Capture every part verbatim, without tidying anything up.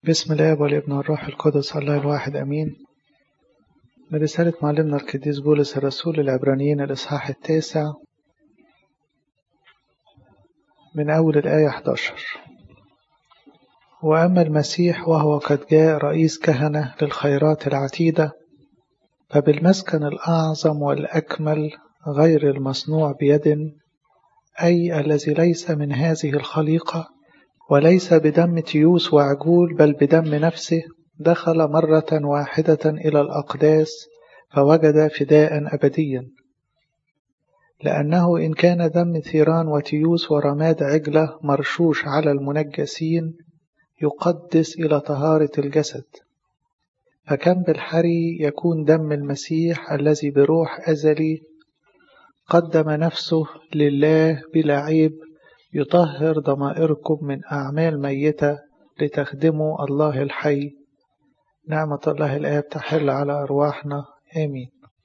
بسم الله والابن والروح القدس الله الواحد أمين. من رسالة معلمنا القديس بولس الرسول العبرانيين الإصحاح التاسع من أول الآية إحدى عشر. وأما المسيح وهو قد جاء رئيس كهنة للخيرات العتيدة، فبالمسكن الأعظم والأكمل غير المصنوع بيد، أي الذي ليس من هذه الخليقة، وليس بدم تيوس وعجول بل بدم نفسه، دخل مرة واحدة إلى الأقداس فوجد فداء أبديا. لأنه إن كان دم ثيران وتيوس ورماد عجلة مرشوش على المنجسين يقدس إلى طهارة الجسد، فكم بالحري يكون دم المسيح الذي بروح أزلي قدم نفسه لله بلا عيب يطهر ضمائركم من أعمال ميتة لتخدموا الله الحي. نعمة الله الآب تحل على أرواحنا آمين.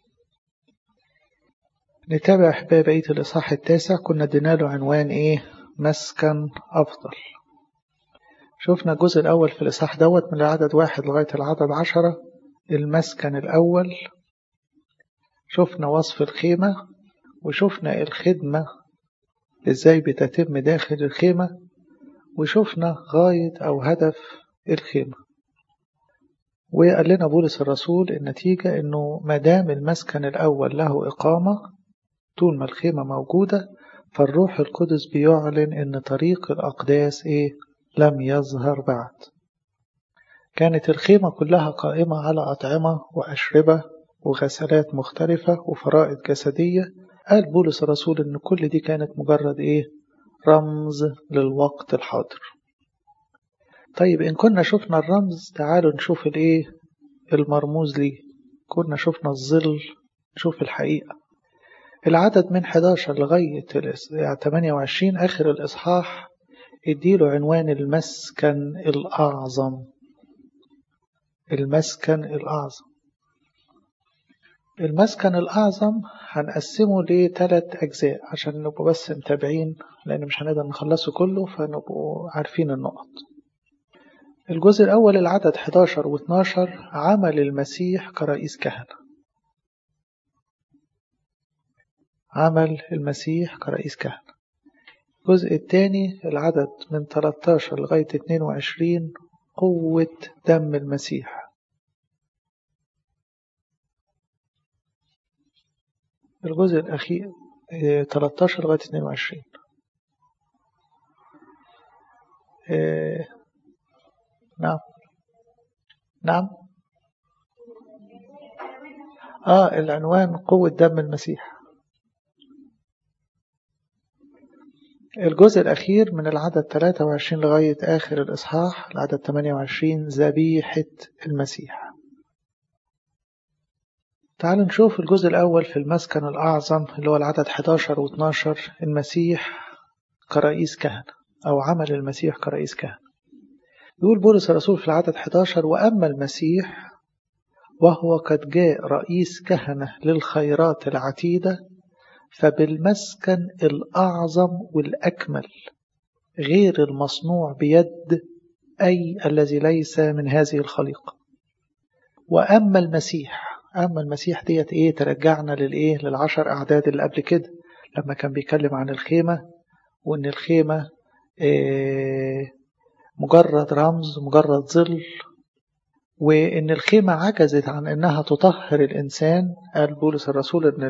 نتابع أحباب بقية الإصحاح التاسع. كنا ادينا له عنوان إيه؟ مسكن أفضل. شفنا الجزء الأول في الإصحاح دوت من العدد واحد لغاية العدد عشرة، المسكن الأول. شفنا وصف الخيمة، وشفنا الخدمة إزاي بتتم داخل الخيمة، وشفنا غاية أو هدف الخيمة. وقال لنا بولس الرسول النتيجة إنه مدام المسكن الأول له إقامة طول ما الخيمة موجودة، فالروح القدس بيعلن إن طريق الأقداس إيه؟ لم يظهر بعد. كانت الخيمة كلها قائمة على أطعمة وأشربة وغسلات مختلفة وفرائض جسدية. قال بولس الرسول إن كل دي كانت مجرد إيه؟ رمز للوقت الحاضر. طيب إن كنا شفنا الرمز، تعالوا نشوف الإيه؟ المرموز ليه. كنا شفنا الظل، نشوف الحقيقة. العدد من إحدى عشر لغاية ثمانية وعشرين آخر الإصحاح اديله عنوان المسكن الأعظم. المسكن الأعظم المسكن الأعظم هنقسمه لثلاث أجزاء عشان نبقوا بس متابعين، لأن مش هنقدر نخلصه كله، فنبقوا عارفين النقط. الجزء الأول العدد إحدى عشر واثني عشر عمل المسيح كرئيس كهنة. عمل المسيح كرئيس كهنة. الجزء الثاني العدد من ثلاثة عشر لغاية اثنين وعشرين قوة دم المسيح. الجزء الأخير ثلاثة عشر لغاية اثنين وعشرين إيه... نعم نعم آه العنوان قوة دم المسيح. الجزء الأخير من العدد ثلاثة وعشرين لغاية آخر الإصحاح العدد ثمانية وعشرين ذبيحة المسيح. تعالوا نشوف الجزء الأول في المسكن الأعظم اللي هو العدد إحدى عشر واثني عشر، المسيح كرئيس كهنة أو عمل المسيح كرئيس كهنة. يقول بولس الرسول في العدد إحدى عشر: وأما المسيح وهو قد جاء رئيس كهنة للخيرات العتيدة، فبالمسكن الأعظم والأكمل غير المصنوع بيد، أي الذي ليس من هذه الخليقة. وأما المسيح، أما المسيح ديت إيه؟ ترجعنا للإيه؟ للعشر أعداد اللي قبل كده لما كان بيتكلم عن الخيمة، وإن الخيمة إيه؟ مجرد رمز، مجرد ظل، وإن الخيمة عجزت عن إنها تطهر الإنسان. قال بولس الرسول إن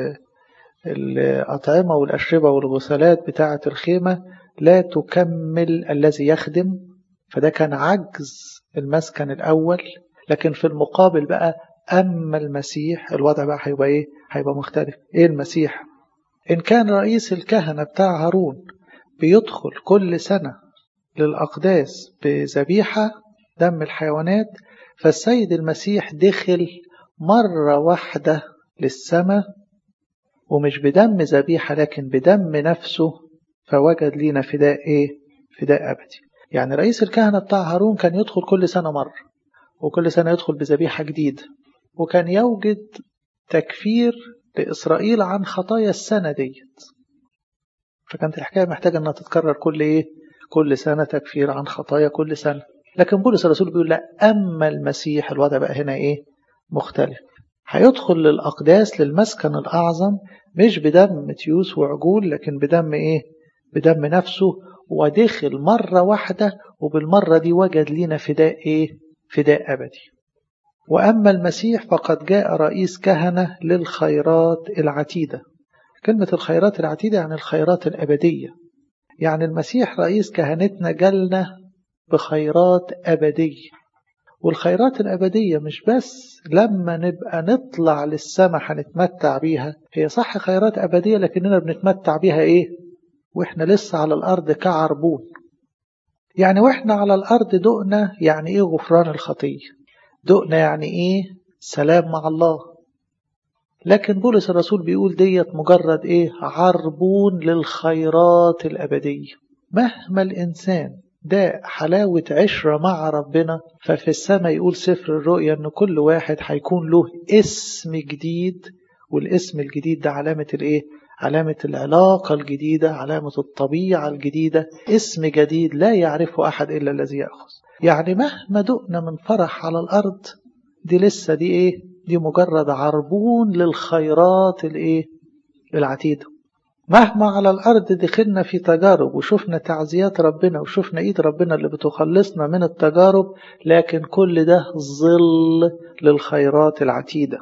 الأطعمة والأشربة والغسلات بتاعة الخيمة لا تكمل الذي يخدم، فده كان عجز المسكن الأول. لكن في المقابل بقى أما المسيح الوضع بقى هيبقى إيه؟ هيبقى مختلف. إيه المسيح؟ إن كان رئيس الكهنة بتاع هارون بيدخل كل سنة للأقداس بذبيحة دم الحيوانات، فالسيد المسيح دخل مرة واحدة للسماء، ومش بدم ذبيحة لكن بدم نفسه، فوجد لينا فداء إيه؟ فداء أبدي. يعني رئيس الكهنة بتاع هارون كان يدخل كل سنة مرة، وكل سنة يدخل بذبيحة جديدة، وكان يوجد تكفير لإسرائيل عن خطايا السنة ديت. فكانت الحكاية محتاجة أنها تتكرر كل إيه؟ كل سنة تكفير عن خطايا كل سنة. لكن بولس الرسول بيقول لا، أما المسيح الوضع بقى هنا إيه؟ مختلف. هيدخل للأقداس للمسكن الأعظم مش بدم تيوس وعجول، لكن بدم إيه؟ بدم نفسه، ودخل مرة واحدة، وبالمرة دي وجد لنا فداء إيه؟ فداء أبدي. وأما المسيح فقد جاء رئيس كهنة للخيرات العتيدة. كلمة الخيرات العتيدة يعني الخيرات الأبدية، يعني المسيح رئيس كهنتنا جالنا بخيرات أبدية. والخيرات الأبدية مش بس لما نبقى نطلع للسماء هنتمتع بيها، هي صح خيرات أبدية، لكننا بنتمتع بيها إيه؟ وإحنا لسه على الأرض كعربون. يعني وإحنا على الأرض دقنا يعني إيه غفران الخطية، دقنا يعني إيه سلام مع الله. لكن بولس الرسول بيقول ديت مجرد إيه؟ عربون للخيرات الأبدية. مهما الإنسان ده حلاوة عشرة مع ربنا، ففي السماء يقول سفر الرؤيا أن كل واحد هيكون له اسم جديد، والاسم الجديد ده علامة الإيه؟ علامة العلاقة الجديدة، علامة الطبيعة الجديدة، اسم جديد لا يعرفه أحد إلا الذي يأخذ. يعني مهما دقنا من فرح على الأرض، دي لسه دي إيه؟ دي مجرد عربون للخيرات الإيه؟ العتيدة. مهما على الأرض دخلنا في تجارب وشفنا تعزيات ربنا وشفنا إيد ربنا اللي بتخلصنا من التجارب، لكن كل ده ظل للخيرات العتيدة.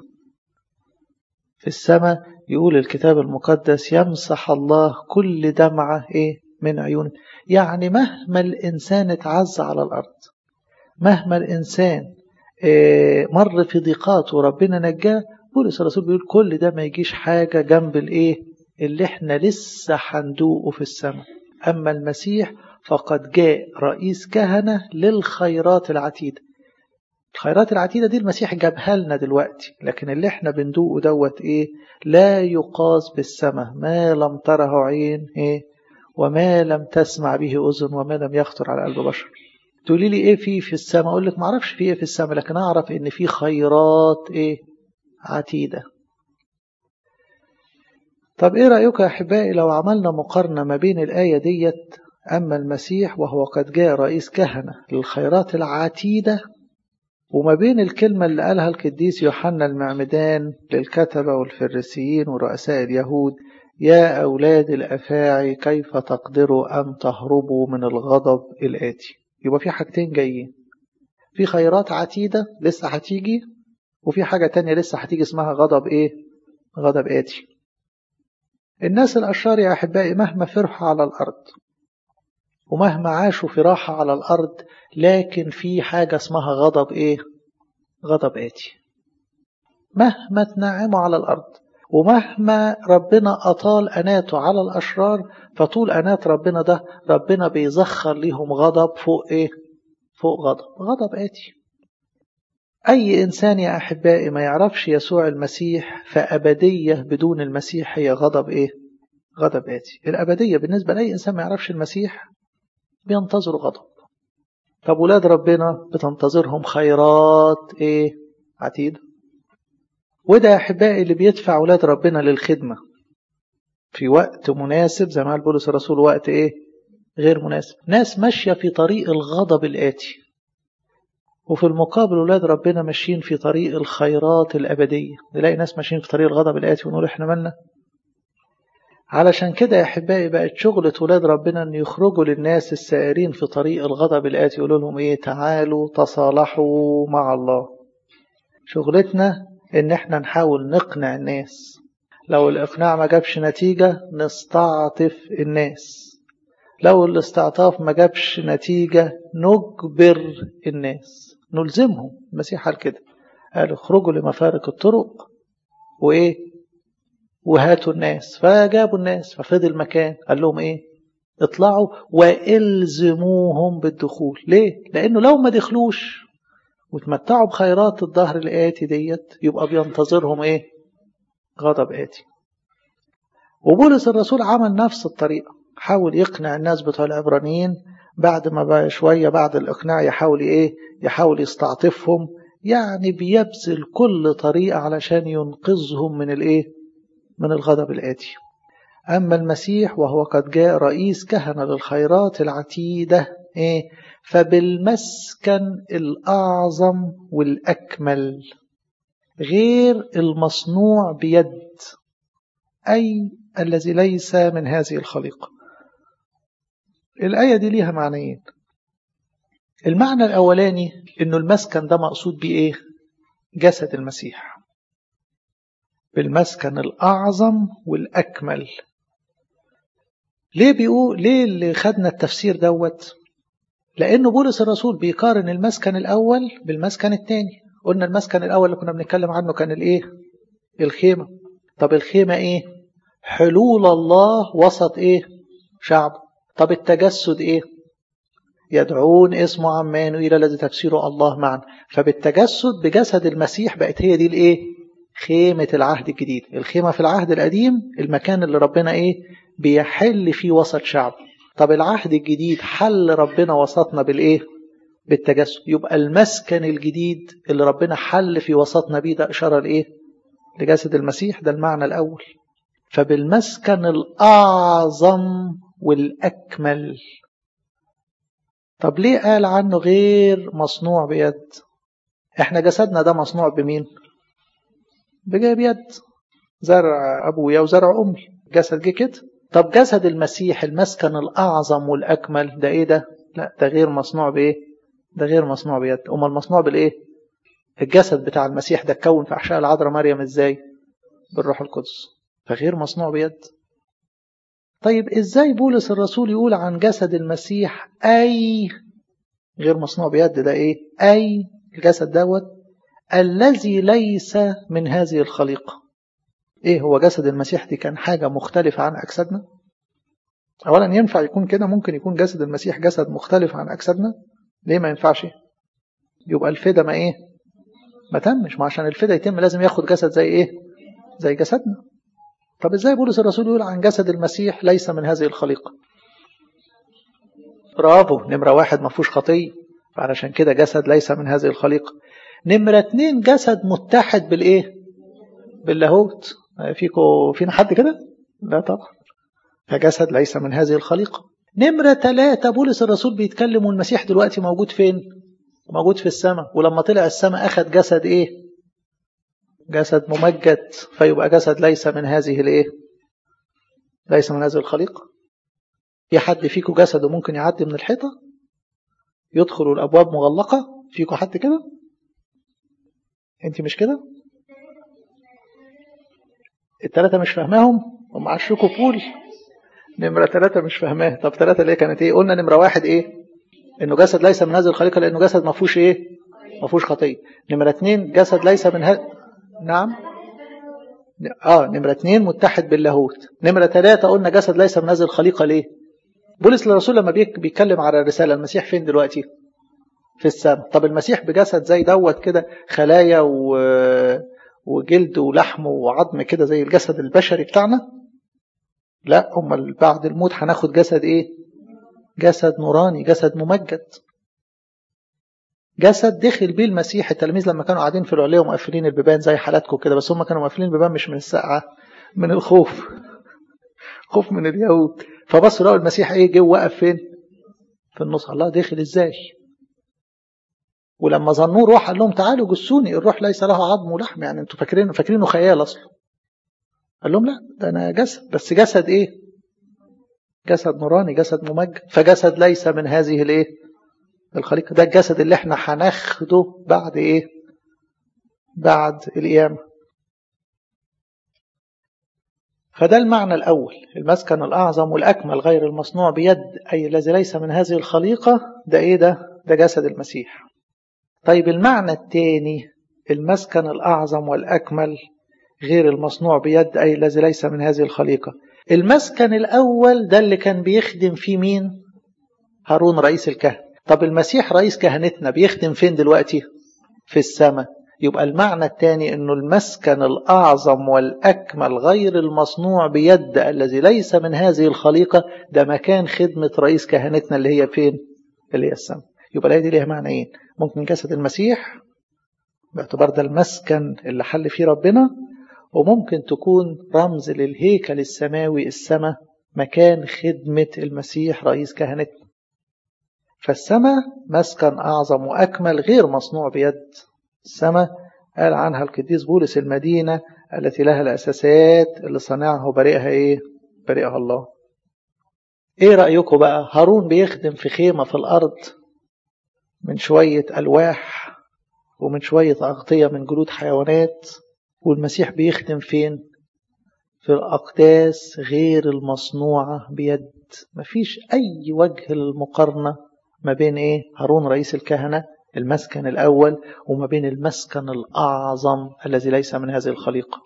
في السماء يقول الكتاب المقدس يمسح الله كل دمعة إيه؟ من عيون. يعني مهما الإنسان اتعز على الأرض، مهما الإنسان إيه مر في ضيقات وربنا نجاه، بولس الرسول بيقول كل ده ما يجيش حاجة جنب الإيه؟ اللي احنا لسه هندوقه في السماء. أما المسيح فقد جاء رئيس كهنة للخيرات العتيدة. الخيرات العتيدة دي المسيح جابها لنا دلوقتي، لكن اللي احنا بندوقه دوت ايه؟ لا يقاس بالسماء، ما لم تره عين ايه؟ وما لم تسمع به أذن وما لم يخطر على قلب بشر. تقولي لي ايه في في السماء؟ اقول لك ما اعرفش في ايه في السماء، لكن اعرف ان في خيرات ايه؟ عتيدة. طب ايه رأيك يا أحبائي لو عملنا مقارنة ما بين الآية ديت أما المسيح وهو قد جاء رئيس كهنة للخيرات العتيدة، وما بين الكلمة اللي قالها القديس يوحنا المعمدان للكتبة والفريسيين ورؤساء اليهود: يا أولاد الأفاعي كيف تقدروا أن تهربوا من الغضب الآتي. يبقى في حاجتين جايين، في خيرات عتيدة لسه هتيجي، وفي حاجة تانية لسه هتيجي اسمها غضب ايه؟ غضب آتي. الناس الأشرار يا أحبائي مهما فرحوا على الأرض ومهما عاشوا في راحة على الأرض، لكن في حاجة اسمها غضب إيه؟ غضب آتي. مهما تنعموا على الأرض ومهما ربنا أطال أناته على الأشرار، فطول أنات ربنا ده ربنا بيزخر ليهم غضب فوق إيه؟ فوق غضب، غضب آتي. أي إنسان يا أحبائي ما يعرفش يسوع المسيح، فأبدية بدون المسيح هي غضب إيه؟ غضب آتي. الأبدية بالنسبة لأي إنسان ما يعرفش المسيح بينتظر غضب. طب ولاد ربنا بتنتظرهم خيرات إيه؟ عتيدة. وده يا أحبائي اللي بيدفع ولاد ربنا للخدمة في وقت مناسب، زي ما قال بولس الرسول وقت إيه؟ غير مناسب. ناس ماشية في طريق الغضب الآتي، وفي المقابل ولاد ربنا ماشيين في طريق الخيرات الأبدية. نلاقي ناس ماشيين في طريق الغضب الآتي ونقول إحنا مالنا. علشان كده يا أحبائي بقت شغلة ولاد ربنا أن يخرجوا للناس السائرين في طريق الغضب الآتي يقولوا لهم إيه؟ تعالوا تصالحوا مع الله. شغلتنا إن إحنا نحاول نقنع الناس. لو الإقناع ما جابش نتيجة نستعطف الناس. لو الاستعطاف ما جابش نتيجة نجبر الناس، نلزمهم. المسيح قال كده، قال اخرجوا لمفارق الطرق وإيه؟ وهاتوا الناس. فجابوا الناس، ففضل مكان. قال لهم إيه؟ اطلعوا والزموهم بالدخول. ليه؟ لأنه لو ما دخلوش وتمتعوا بخيرات الظهر الآتي ديت، يبقى بينتظرهم إيه؟ غضب آتي. وبولس الرسول عمل نفس الطريقة، حاول يقنع الناس بتوع العبرانيين. بعد ما بقى شوية بعد الإقناع يحاول إيه؟ يحاول يستعطفهم، يعني بيبذل كل طريقة علشان ينقذهم من الإيه؟ من الغضب الآتي. أما المسيح وهو قد جاء رئيس كهنة للخيرات العتيدة إيه؟ فبالمسكن الأعظم والأكمل غير المصنوع بيد، أي الذي ليس من هذه الخليقة. الآية دي ليها معنيين. المعنى الأولاني إنه المسكن ده مقصود بإيه؟ جسد المسيح، بالمسكن الأعظم والأكمل. ليه بيقول ليه اللي خدنا التفسير دوت؟ لأنه بولس الرسول بيقارن المسكن الأول بالمسكن الثاني. قلنا المسكن الأول اللي كنا بنتكلم عنه كان الإيه؟ الخيمة. طب الخيمة إيه؟ حلول الله وسط إيه؟ شعب. طب التجسد إيه؟ يدعون اسمه عمانوئيل الذي تفسيره الله معنا. فبالتجسد بجسد المسيح بقت هي دي الإيه؟ خيمة العهد الجديد. الخيمة في العهد القديم المكان اللي ربنا إيه؟ بيحل فيه وسط شعب. طب العهد الجديد حل ربنا وسطنا بالإيه؟ بالتجسد. يبقى المسكن الجديد اللي ربنا حل في وسطنا بيه ده إشارة لإيه؟ لجسد المسيح. ده المعنى الأول. فبالمسكن الأعظم والأكمل. طب ليه قال عنه غير مصنوع بيد؟ احنا جسدنا ده مصنوع بمين؟ بجاي بيد، زرع أبويا وزرع أمي، جسد جه كده. طب جسد المسيح المسكن الأعظم والأكمل ده إيه ده؟ لا، ده غير مصنوع بإيه؟ ده غير مصنوع بيد. أما المصنوع بالإيه؟ الجسد بتاع المسيح ده اتكون في أحشاء العذراء مريم إزاي؟ بالروح القدس. فغير مصنوع بيد. طيب إزاي بولس الرسول يقول عن جسد المسيح أي غير مصنوع بيد؟ ده إيه؟ أي الجسد دوت الذي ليس من هذه الخليقة. إيه هو جسد المسيح؟ دي كان حاجة مختلفة عن أجسادنا؟ أولا ينفع يكون كده؟ ممكن يكون جسد المسيح جسد مختلف عن أجسادنا؟ ليه ما ينفعش؟ يبقى الفدا ما إيه؟ ما تمش. ما عشان الفدا يتم لازم ياخد جسد زي إيه؟ زي جسدنا. طب إزاي بولس الرسول يقول عن جسد المسيح ليس من هذه الخليقة؟ برافو. نمرة واحد ما فيهوش خطية، فعلشان كده جسد ليس من هذه الخليقة. نمرة اتنين جسد متحد بالإيه؟ باللاهوت. فيكو فينا حد كده؟ لا طبعا. فجسد ليس من هذه الخليقة. نمرة ثلاثة بولس الرسول بيتكلم والمسيح دلوقتي موجود فين؟ موجود في السماء. ولما طلع السماء أخذ جسد إيه؟ جسد ممجد. فيبقى جسد ليس من هذه الإيه؟ ليس من هذه الخليقة. في حد فيكو جسده ممكن يعدي من الحيطة يدخل الأبواب مغلقة؟ فيكو حد كده؟ انت مش كده؟ الثلاثة مش فاهماهم هم عشركوا بول. نمرة ثلاثة مش فاهماه. طب ثلاثة ليه كانت ايه؟ قلنا نمرة واحد ايه؟ انه جسد ليس من هذه الخليقة لانه جسد ما فيهوش ايه؟ ما فيهوش خطية. نمرة اثنين جسد ليس من هذا. نعم. اه نمرة اثنين متحد باللاهوت. نمرة ثلاثة قلنا جسد ليس من هذه الخليقة. ليه؟ بولس الرسول لما بيتكلم على الرسالة المسيح فين دلوقتي؟ في السماء. طب المسيح بجسد زي دوت كده خلايا و... وجلد ولحم وعظم كده زي الجسد البشري بتاعنا؟ لا، هم بعد الموت هناخد جسد ايه؟ جسد نوراني، جسد ممجد. جسد دخل بيه المسيح. التلاميذ لما كانوا قاعدين في العلية ومقفلين البيبان زي حالاتكم كده، بس هم كانوا مقفلين البيبان مش من السقعة، من الخوف، خوف من اليهود. فبصوا لقوا المسيح ايه؟ جه وقف فين؟ في النص. الله، داخل ازاي؟ ولما ظنوه روح قال لهم تعالوا جسوني. الروح ليس له عظم ولحم، يعني انتوا فاكرين فاكرينه خيال اصلا. قال لهم لا، ده انا جسد. بس جسد ايه؟ جسد نوراني، جسد ممجد. فجسد ليس من هذه الايه؟ الخليقه. ده الجسد اللي احنا هناخده بعد ايه؟ بعد القيامه. فده المعنى الاول، المسكن الاعظم والاكمل غير المصنوع بيد، اي الذي ليس من هذه الخليقه. ده ايه ده؟ ده جسد المسيح. طيب المعنى الثاني، المسكن الأعظم والأكمل غير المصنوع بيد، أي الذي ليس من هذه الخليقة. المسكن الأول ده اللي كان بيخدم فيه مين؟ هارون رئيس الكهنة. طب المسيح رئيس كهنتنا بيخدم فين دلوقتي؟ في السماء. يبقى المعنى الثاني أنه المسكن الأعظم والأكمل غير المصنوع بيد الذي ليس من هذه الخليقة ده مكان خدمة رئيس كهنتنا اللي هي فين؟ اللي هي السماء. يبقى الآية دي ليها معنيين. ممكن جسد المسيح باعتبار ده المسكن اللي حل فيه ربنا، وممكن تكون رمز للهيكل السماوي، السماء مكان خدمة المسيح رئيس كهنتنا. فالسماء مسكن أعظم وأكمل غير مصنوع بيد. السماء قال عنها القديس بولس المدينة التي لها الأساسات اللي صنعها وبرئها إيه؟ برئها الله. إيه رأيكم بقى؟ هارون بيخدم في خيمة في الأرض من شوية ألواح ومن شوية أغطية من جلود حيوانات، والمسيح بيخدم فين؟ في الأقداس غير المصنوعة بيد. مفيش أي وجه للمقارنة ما بين إيه؟ هارون رئيس الكهنة المسكن الأول وما بين المسكن الأعظم الذي ليس من هذه الخليقة.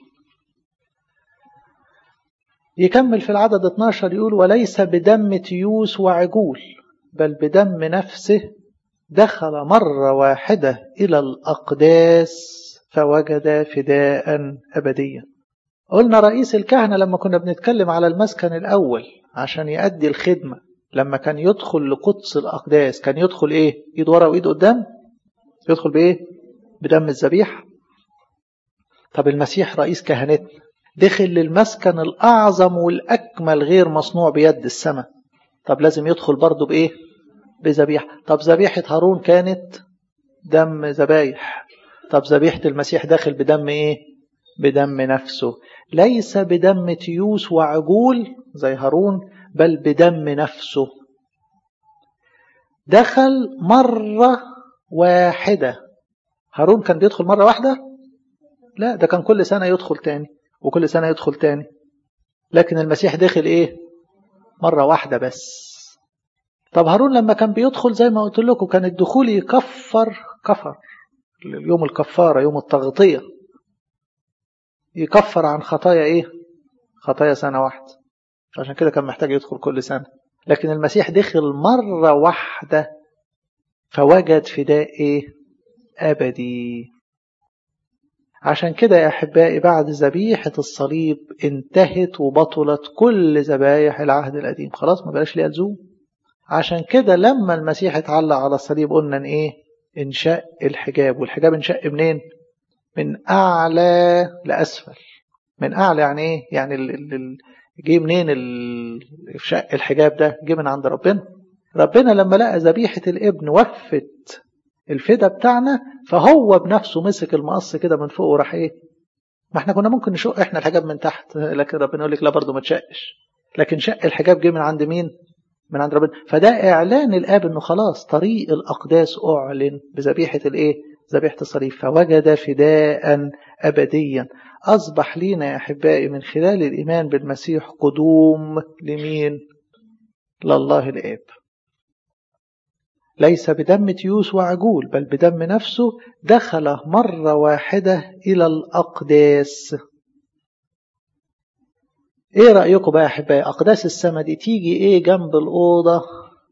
يكمل في العدد اثناشر يقول: وليس بدم تيوس وعجول بل بدم نفسه دخل مرة واحدة إلى الأقداس فوجد فداء أبديا. قلنا رئيس الكهنة لما كنا بنتكلم على المسكن الأول عشان يؤدي الخدمة، لما كان يدخل لقدس الأقداس كان يدخل إيه؟ إيد ورا وإيد قدام؟ يدخل بإيه؟ بدم الذبيح. طب المسيح رئيس كهنتنا دخل للمسكن الأعظم والأكمل غير مصنوع بيد السماء. طب لازم يدخل برضه بإيه؟ بذبيحة. طب ذبيحة هارون كانت دم ذبايح، طب ذبيحة المسيح داخل بدم إيه؟ بدم نفسه. ليس بدم تيوس وعجول زي هارون بل بدم نفسه. دخل مرة واحدة. هارون كان بيدخل مرة واحدة؟ لا، ده كان كل سنة يدخل تاني وكل سنة يدخل تاني. لكن المسيح دخل إيه؟ مرة واحدة بس. طب هارون لما كان بيدخل زي ما قلت لكم كان الدخول يكفر كفر يوم الكفارة، يوم التغطية، يكفر عن خطايا إيه؟ خطايا سنة واحدة. عشان كده كان محتاج يدخل كل سنة. لكن المسيح دخل مرة واحدة فوجد فداء إيه؟ أبدي. عشان كده يا أحبائي بعد ذبيحة الصليب انتهت وبطلت كل ذبايح العهد القديم، خلاص ما بلاش ليها لزوم. عشان كده لما المسيح اتعلق على الصليب قلنا ان ايه؟ انشق الحجاب. والحجاب انشق منين؟ من اعلى لاسفل. من اعلى يعني ايه؟ يعني ال ال جه منين شق الحجاب ده؟ جه من عند ربنا. ربنا لما لقى ذبيحة الابن وفت الفدا بتاعنا فهو بنفسه مسك المقص كده من فوق وراح ايه؟ ما احنا كنا ممكن نشق احنا الحجاب من تحت، لكن ربنا يقول لك لا برضه ما تشقش. لكن شق الحجاب جه من عند مين؟ من عند ربنا. فده اعلان الاب انه خلاص طريق الاقداس اعلن بذبيحه الايه؟ ذبيحه الصليب. فوجد فداء ابديا. اصبح لينا يا احبائي من خلال الايمان بالمسيح قدوم لمين؟ لله الاب. ليس بدم تيوس وعجول بل بدم نفسه دخل مره واحده الى الاقداس. ايه رأيكم بقى يا احبائي؟ اقداس السماء دي تيجي ايه جنب الأوضة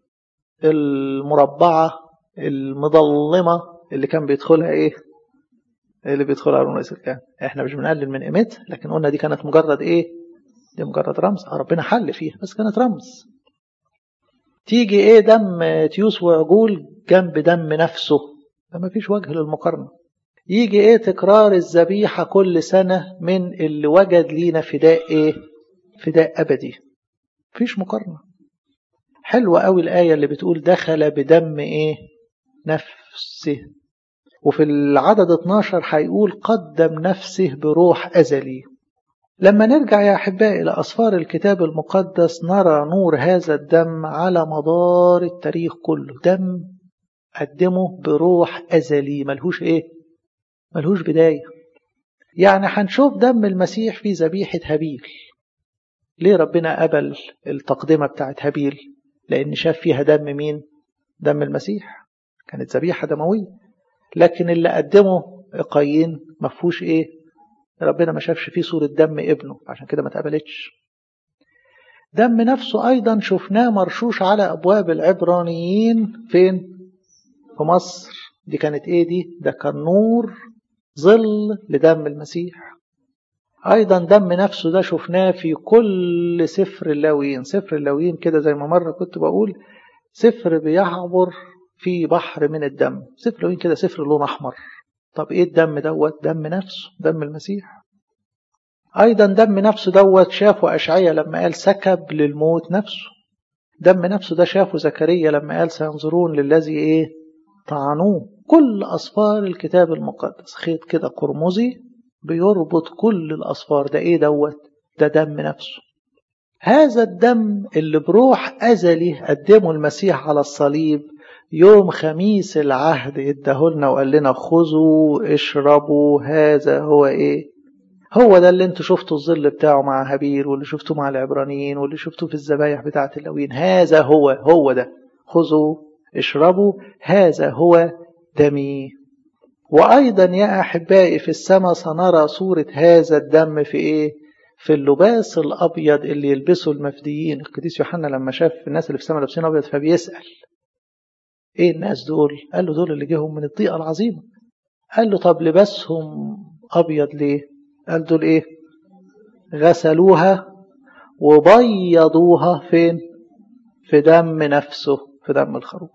المربعة المظلمة اللي كان بيدخلها ايه؟ اللي بيدخلها هارون رئيس الكهنة. احنا مش بنقلل من قيمتها، لكن قلنا دي كانت مجرد ايه؟ دي مجرد رمز. ربنا حل فيها بس كانت رمز. تيجي ايه دم تيوس وعجول جنب دم نفسه؟ ده ما فيش وجه للمقارنة. يجي ايه تكرار الذبيحة كل سنة من اللي وجد لينا فداء ايه؟ فداء أبدي. فيش مقارنة. حلوة قوي الآية اللي بتقول دخل بدم إيه؟ نفسه. وفي العدد اثناشر هيقول قدم نفسه بروح أزلي. لما نرجع يا أحبائي لأسفار الكتاب المقدس نرى نور هذا الدم على مدار التاريخ كله. دم قدمه بروح أزلي ملهوش إيه؟ ملهوش بداية. يعني هنشوف دم المسيح في ذبيحة هابيل. ليه ربنا قبل التقدمة بتاعت هابيل؟ لأن شاف فيها دم مين؟ دم المسيح. كانت ذبيحة دموية. لكن اللي قدمه قايين ما فيهوش إيه؟ ربنا ما شافش فيه صورة دم ابنه، عشان كده ما اتقبلتش. دم نفسه أيضا شفناه مرشوش على أبواب العبرانيين. فين؟ في مصر. دي كانت إيه دي؟ ده كان نور ظل لدم المسيح. أيضا دم نفسه ده شفناه في كل سفر اللاويين. سفر اللاويين كده زي ما مرة كنت بقول سفر بيعبر في بحر من الدم. سفر اللاويين كده سفر لون أحمر. طب إيه الدم دوت؟ دم نفسه، دم المسيح. أيضا دم نفسه دوت شافه أشعياء لما قال سكب للموت نفسه. دم نفسه ده شافه زكريا لما قال سينظرون للذي ايه طعنوه. كل أصفار الكتاب المقدس خيط كده قرمزي بيربط كل الأصفار. ده ايه دوت؟ ده دم نفسه. هذا الدم اللي بروح أزلي قدمه المسيح على الصليب يوم خميس العهد ادهولنا وقال لنا خذوا اشربوا هذا هو ايه. هو ده اللي انتوا شفتوا الظل بتاعه مع هابيل، واللي شفتوه مع العبرانيين، واللي شفتوه في الذبايح بتاعة اللاويين. هذا هو هو ده. خذوا اشربوا هذا هو دمي. وأيضا يا أحبائي في السماء سنرى صورة هذا الدم في إيه؟ في اللباس الأبيض اللي يلبسه المفديين. القديس يوحنا لما شاف الناس اللي في السماء لابسين أبيض فبيسأل إيه الناس دول؟ قال له دول اللي جيهم من الضيقة العظيمة. قال له طب لباسهم أبيض ليه؟ قال دول إيه؟ غسلوها وبيضوها فين؟ في دم نفسه، في دم الخروف.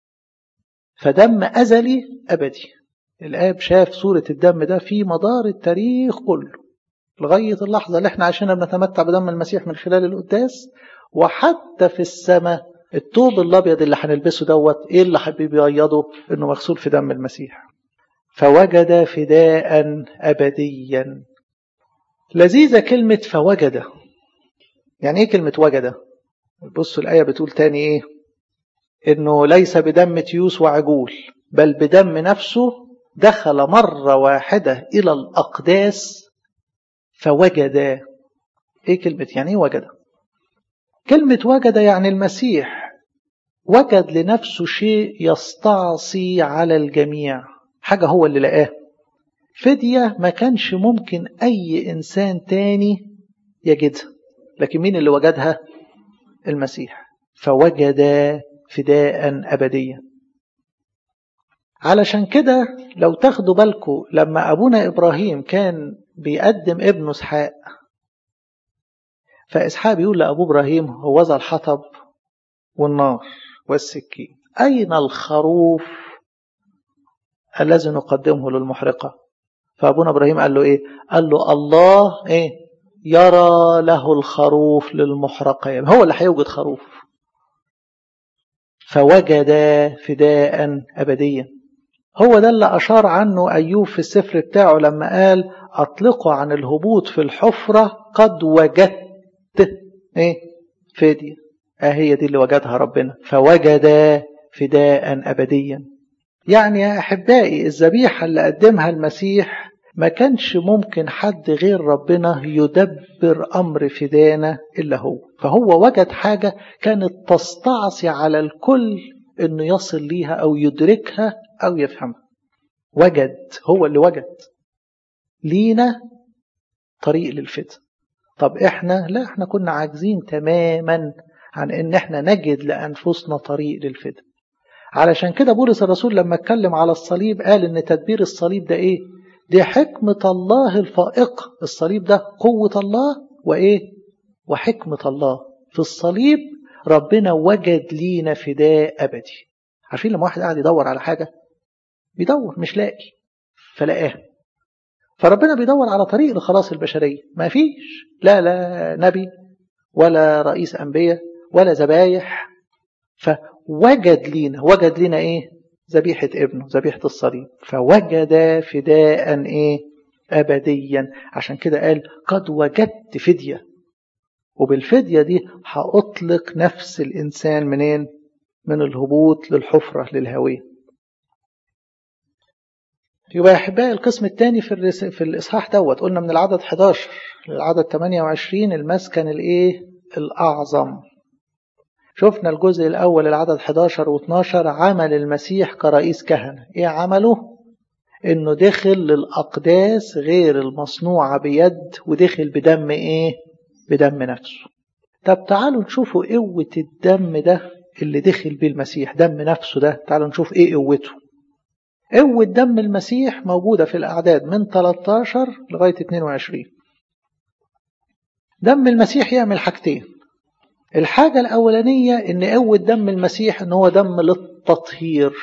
فدم أزلي أبدي. الآب شاف صورة الدم ده في مدار التاريخ كله لغاية اللحظة اللي احنا عشان بنتمتع بدم المسيح من خلال القداس. وحتى في السماء الثوب الأبيض اللي هنلبسه دوت ايه اللي حبيب يبيضه؟ انه مغسول في دم المسيح. فوجد فداء أبديا. لذيذة كلمة فوجد. يعني ايه كلمة وجد؟ بصوا الآية بتقول تاني ايه؟ انه ليس بدم تيوس وعجول بل بدم نفسه دخل مرة واحدة إلى الأقداس فوجد. ايه كلمة يعني ايه وجد؟ كلمة وجد يعني المسيح وجد لنفسه شيء يستعصي على الجميع، حاجة هو اللي لقاه، فدية ما كانش ممكن أي إنسان تاني يجدها، لكن مين اللي وجدها؟ المسيح. فوجد فداء أبديا. علشان كده لو تاخدوا بالكم لما أبونا إبراهيم كان بيقدم ابنه إسحاق، فإسحاق بيقول لأبو إبراهيم هوذا الحطب والنار والسكين، أين الخروف الذي نقدمه للمحرقة؟ فأبونا إبراهيم قال له إيه؟ قال له الله إيه؟ يرى له الخروف للمحرقة، يعني هو اللي هيوجد خروف. فوجد فداء أبديا. هو ده اللي أشار عنه أيوب في السفر بتاعه لما قال أطلقوا عن الهبوط في الحفرة قد وجدت إيه؟ فدية. أهي دي اللي وجدها ربنا. فوجد فداء أبديا. يعني يا أحبائي الذبيحة اللي قدمها المسيح ما كانش ممكن حد غير ربنا يدبر أمر فدانا إلا هو. فهو وجد حاجة كانت تستعصي على الكل إنه يصل ليها أو يدركها أو يفهمها. وجد، هو اللي وجد لينا طريق للفداء. طب إحنا لا، إحنا كنا عاجزين تماما عن إن إحنا نجد لأنفسنا طريق للفداء. علشان كده بولس الرسول لما اتكلم على الصليب قال إن تدبير الصليب ده إيه؟ دي حكمة الله الفائقة. الصليب ده قوة الله وإيه؟ وحكمة الله. في الصليب ربنا وجد لينا فداء أبدي. عارفين لما واحد قاعد يدور على حاجة بيدور مش لاقي فلقاه، فربنا بيدور على طريق لخلاص البشرية. ما فيش لا لا نبي ولا رئيس أنبياء ولا ذبايح، فوجد لينا وجد لينا إيه؟ ذبيحة ابنه، ذبيحة الصليب. فوجد فداء إيه؟ أبديا. عشان كده قال قد وجدت فدية، وبالفدية دي هأطلق نفس الإنسان منين؟ من الهبوط للحفرة للهوية. يبقى يا أحبائي القسم الثاني في في الإصحاح دوت قلنا من العدد حداشر للعدد ثمانية وعشرين المسكن الإيه؟ الأعظم. شفنا الجزء الأول العدد حداشر واثناشر عمل المسيح كرئيس كهنة. إيه عمله؟ إنه دخل للأقداس غير المصنوعة بيد، ودخل بدم إيه؟ بدم نفسه. طب تعالوا نشوفوا قوة الدم ده اللي دخل بيه المسيح، دم نفسه ده. تعالوا نشوف إيه قوته. قوة دم المسيح موجودة في الأعداد من ثلاثة عشر لغاية اثنين وعشرين. دم المسيح يعمل حاجتين. الحاجة الأولانية إن قوة دم المسيح إن هو دم للتطهير،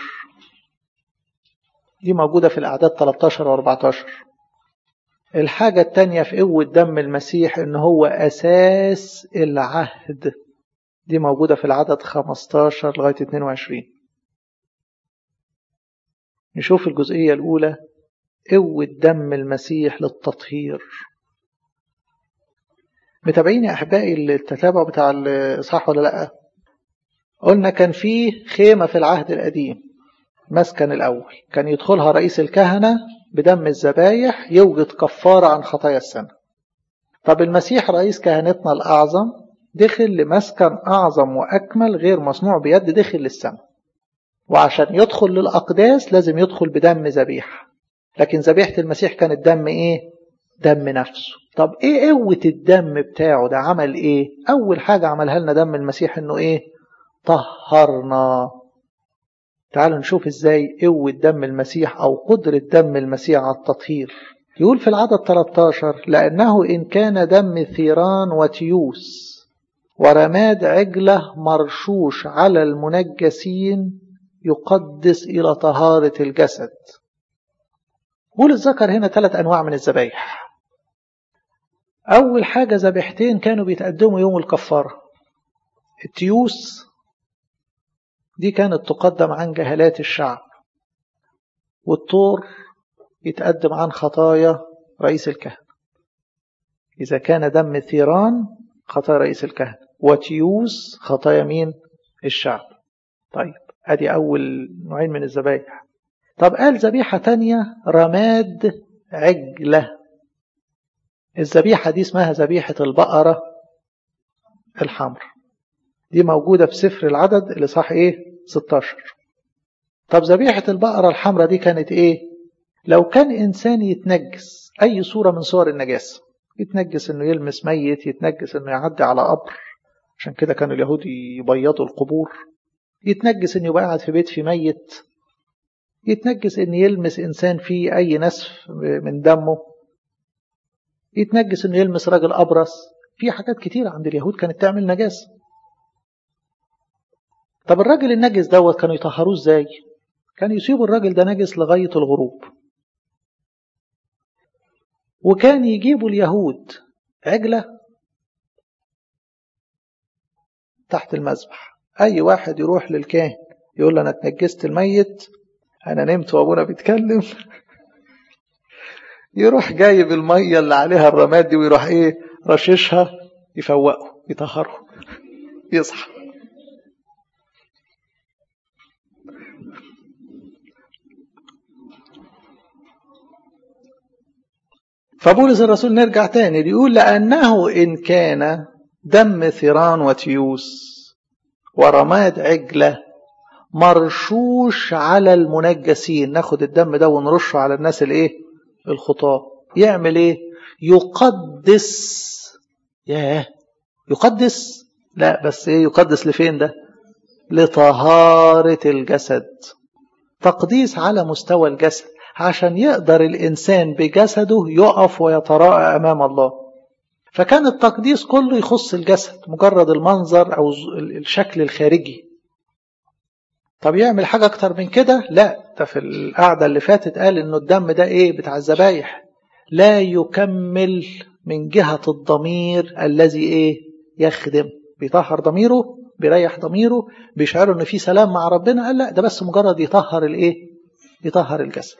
دي موجودة في الأعداد ثلاثة عشر و أربعة عشر. الحاجة التانية في قوة دم المسيح إن هو أساس العهد، دي موجودة في العدد خمستاشر لغاية اتنين وعشرين. نشوف الجزئية الأولى، قوة دم المسيح للتطهير. متابعين يا أحبائي التتابع بتاع الإصحاح ولا لأ؟ قلنا كان فيه خيمة في العهد القديم، مسكن الأول، كان يدخلها رئيس الكهنة بدم الذبايح يوجد كفارة عن خطايا السنة. طب المسيح رئيس كهنتنا الأعظم دخل لمسكن أعظم وأكمل غير مصنوع بيد، دخل للسماء، وعشان يدخل للأقداس لازم يدخل بدم ذبيحة. لكن ذبيحة المسيح كانت دم إيه؟ دم نفسه. طب إيه قوة الدم بتاعه ده؟ عمل إيه؟ أول حاجة عملها لنا دم المسيح إنه إيه؟ طهرنا. تعالوا نشوف إزاي قوة دم المسيح أو قدرة دم المسيح على التطهير. يقول في العدد ثلاثة عشر: لأنه إن كان دم ثيران وتيوس ورماد عجلة مرشوش على المنجسين يقدس إلى طهارة الجسد. قول الذكر هنا ثلاث أنواع من الذبايح. أول حاجة ذبيحتين كانوا بيتقدموا يوم الكفارة. التيوس دي كانت تقدم عن جهالات الشعب، والطور يتقدم عن خطايا رئيس الكهنة. إذا كان دم ثيران خطايا رئيس الكهنة، وتيوس خطايا مين؟ الشعب. طيب ادي اول نوعين من الذبايح. طب قال ذبيحة تانية رماد عجلة. الذبيحة دي اسمها ذبيحة البقرة الحمر، دي موجودة في سفر العدد اللي صح ايه؟ ستة عشر. طب ذبيحة البقرة الحمرة دي كانت ايه؟ لو كان انسان يتنجس اي صورة من صور النجاسة، يتنجس انه يلمس ميت، يتنجس انه يعدي على قبر، عشان كده كانوا اليهود يبيضوا القبور، يتنجس انه يبقى قاعد في بيت في ميت، يتنجس ان يلمس انسان فيه اي نسف من دمه، يتنجس انه يلمس راجل ابرص. في حاجات كتيرة عند اليهود كانت تعمل نجاسة. طب الراجل النجس دوت كانوا يطهروه ازاي؟ كانوا يسيبوا الراجل ده نجس لغاية الغروب، وكان يجيبوا اليهود عجلة تحت المذبح. اي واحد يروح للكاهن يقول له انا اتنجست الميت، انا نمت وابونا بيتكلم، يروح جايب المية اللي عليها الرماد دي ويروح ايه؟ رششها، يفوقه، يطهره، يصحى. فبولس الرسول نرجع تاني بيقول: لأنه إن كان دم ثيران وتيوس ورماد عجلة مرشوش على المنجسين، ناخد الدم ده ونرشه على الناس الايه؟ الخطاة، يعمل ايه؟ يقدس. ياه، يقدس؟ لا، بس ايه يقدس لفين ده؟ لطهارة الجسد. تقديس على مستوى الجسد، عشان يقدر الإنسان بجسده يقف ويتراءى أمام الله. فكان التقديس كله يخص الجسد، مجرد المنظر أو الشكل الخارجي. طب يعمل حاجة أكتر من كده؟ لا، ده في القعدة اللي فاتت قال إنه الدم ده إيه؟ بتاع الذبايح لا يكمل من جهة الضمير الذي إيه؟ يخدم، بيطهر ضميره، بيريح ضميره، بيشعره إنه في سلام مع ربنا. قال لا، ده بس مجرد يطهر الإيه؟ يطهر الجسد.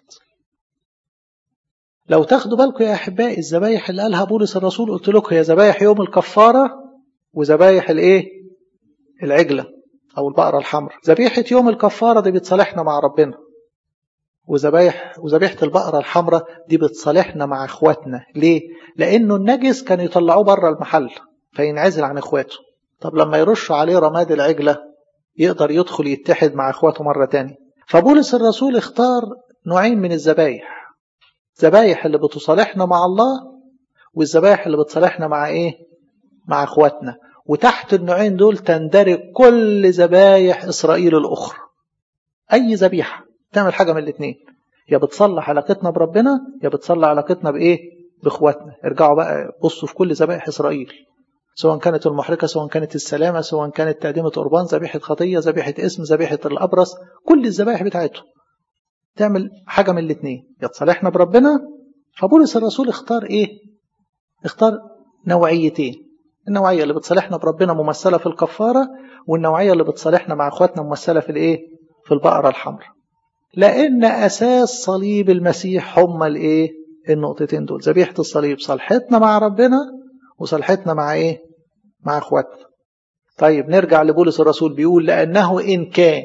لو تاخدوا بالكم يا أحبائي، الذبايح اللي قالها بولس الرسول قلت لكم هي ذبايح يوم الكفارة وذبايح الإيه؟ العجلة أو البقرة الحمراء. ذبيحة يوم الكفارة دي بتصالحنا مع ربنا، وذبايح وذبيحة البقرة الحمراء دي بتصالحنا مع إخواتنا. ليه؟ لأنه النجس كان يطلعوه بره المحل فينعزل عن إخواته. طب لما يرشوا عليه رماد العجلة يقدر يدخل يتحد مع إخواته مرة تاني. فبولس الرسول اختار نوعين من الذبايح: ذبايح اللي بتصالحنا مع الله، والذبايح اللي بتصالحنا مع إيه؟ مع إخواتنا. وتحت النوعين دول تندرج كل ذبايح إسرائيل الأخرى. أي ذبيحة تعمل حاجة من الاثنين، يا بتصلح علاقتنا بربنا يا بتصلح علاقتنا بإيه؟ بإخواتنا. ارجعوا بقى بصوا في كل ذبائح إسرائيل، سواء كانت المحرقة، سواء كانت السلامة، سواء كانت تقديمة قربان، ذبيحة خطية، ذبيحة اسم، ذبيحة الأبرص، كل الذبائح بتاعته تعمل حاجة من الاثنين، يا تصالحنا بربنا. فبولس الرسول اختار إيه؟ اختار نوعيتين: النوعية اللي بتصالحنا بربنا ممثلة في الكفارة، والنوعية اللي بتصالحنا مع اخواتنا ممثلة في الايه؟ في البقرة الحمراء. لأن أساس صليب المسيح هم الايه؟ النقطتين دول. ذبيحة الصليب صالحتنا مع ربنا وصالحتنا مع ايه؟ مع اخواتنا. طيب نرجع لبولس الرسول بيقول لأنه إن كان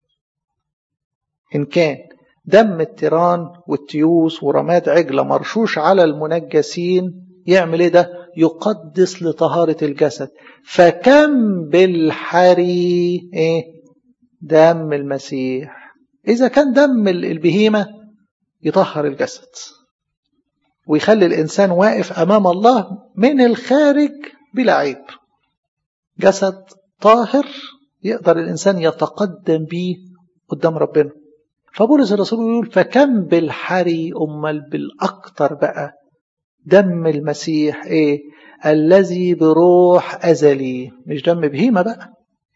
إن كان دم التيران والتيوس ورماد عجلة مرشوش على المنجسين يعمل ايه ده؟ يقدس لطهارة الجسد، فكم بالحري ايه؟ دم المسيح. إذا كان دم البهيمة يطهر الجسد ويخلي الإنسان واقف أمام الله من الخارج بلا عيب، جسد طاهر يقدر الإنسان يتقدم به قدام ربنا. فبولس الرسول يقول فكم بالحري، أمال بالأكتر بقى دم المسيح ايه؟ الذي بروح أزلي، مش دم بهيمة بقى،